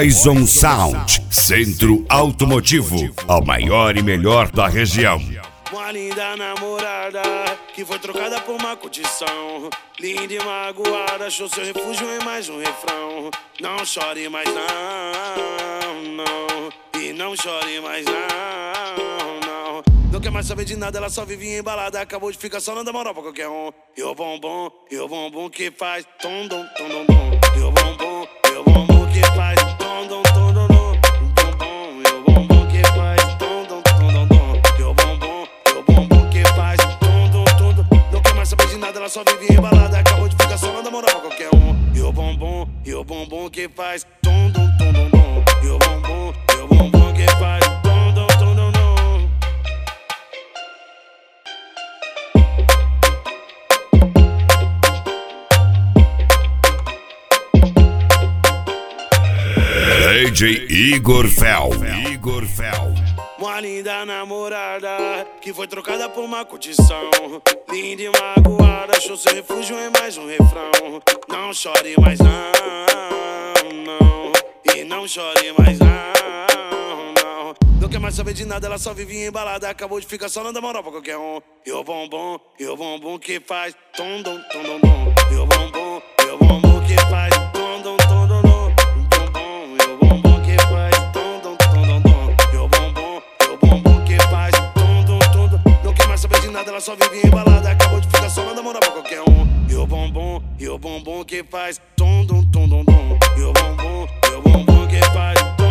Poison Sound, Centro Automotivo, a maior e melhor da região. Uma linda namorada que foi trocada por uma curtição. Linda e magoada, achou seu refúgio em mais um refrão. Não chore mais não, não. E não chore mais não. Não quer mais saber de nada, ela só vivia embalada. Acabou de ficar só não dá moral pra qualquer um. E o bombom que faz tom dom tom dom dom. E o bombom que faz tom dom tom dom dom. E o bombom que faz tom dom tom dom dom. E o bombom que faz tom dom tom dom. Não quer mais saber de nada, ela só vivia embalada. Acabou de ficar só não dá moral pra qualquer um. E o bombom que faz tom dom tom dom dom. E o bombom que faz tom dom tom dom dom. DJ Igor Fel. Uma linda namorada que foi trocada por uma curtição. Linda e magoada, achou seu refúgio em mais um refrão. Não chore mais não, não. E não chore mais não. Não quer mais saber de nada, ela só vivia embalada. Acabou de ficar só não dá moral pra qualquer um. E o bombom que faz tom dom tom dom dom. E o bombom que faz tom dom tom dom dom. Ela só vivia embalada, acabou de ficar só não dá moral pra qualquer um. E o bombom que faz tom dom tom dom dom. E o bombom que faz